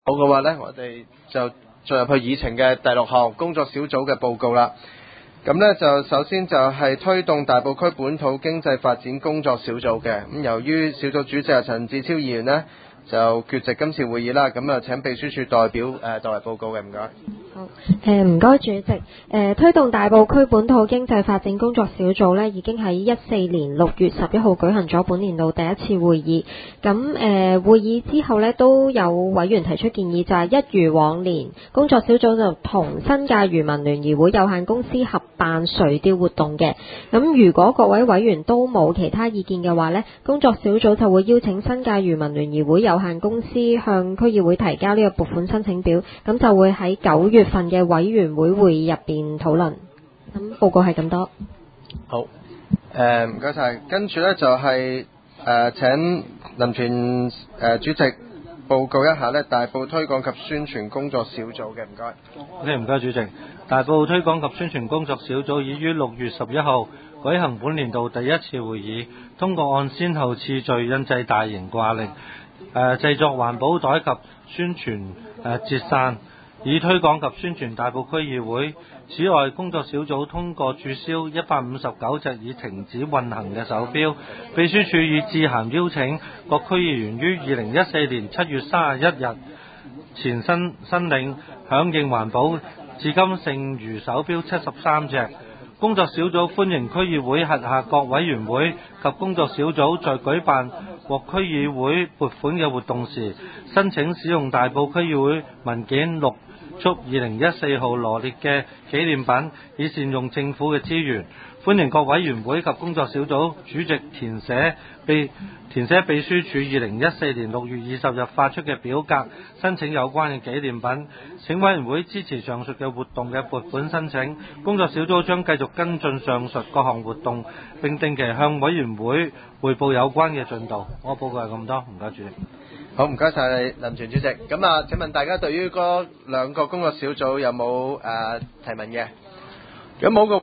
好嘅話呢，我哋就進入去議程嘅第6項工作小組嘅報告啦。咁呢，就首先就係推動大埔區本土經濟發展工作小組嘅。咁由於小組主席係陳志超議員呢，就缺席今次會議啦。咁請秘書處代表代為報告嘅，唔該。 好，唔該主席。推動大埔區本土經濟發展工作小組呢，已經喺14年6月11號舉行咗本年度第一次會議。咁會議之後呢，都有委員提出建議，就係一如往年，工作小組就同新界漁民聯誼會有限公司合辦垂釣活動嘅。咁如果各位委員都冇其他意見嘅話呢，工作小組就會邀請新界漁民聯誼會有限公司向區議會提交呢個撥款申請表，咁就會喺9月份嘅委員會會議入邊討論。咁報告係咁多。 好，唔該晒。跟住呢，就係請林全主席報告一下呢大埔推廣及宣傳工作小組嘅，唔該。 OK，唔該主席。大埔推廣及宣傳工作小組已於6月11號舉行本年度第一次會議，通過按先後次序印製大型掛曆，製作環保袋及宣傳折扇，以推廣及宣傳大埔區議會。此外，工作小組通過註銷159隻已停止運行嘅手錶。秘書處已致函邀請各區議員於2014年7月31日前申領響應環保，至今剩餘手錶73隻。工作小組歡迎區議會轄下各委員會及工作小組在舉辦獲區議會撥款嘅活動時，申請使用大埔區議會文件6速2014號羅列嘅紀念品，以善用政府嘅資源。歡迎各委員會及工作小組主席填寫秘書處2014年6月20日發出嘅表格，申請有關嘅紀念品。請委員會支持上述嘅活動嘅撥款申請。工作小組將繼續跟進上述各項活動，並定期向委員會匯報有關嘅進度。我報告係咁多，唔該主席。 好，唔該晒你林全主席。咁請問大家對於嗰2個工作小組有冇提問嘅？如果冇個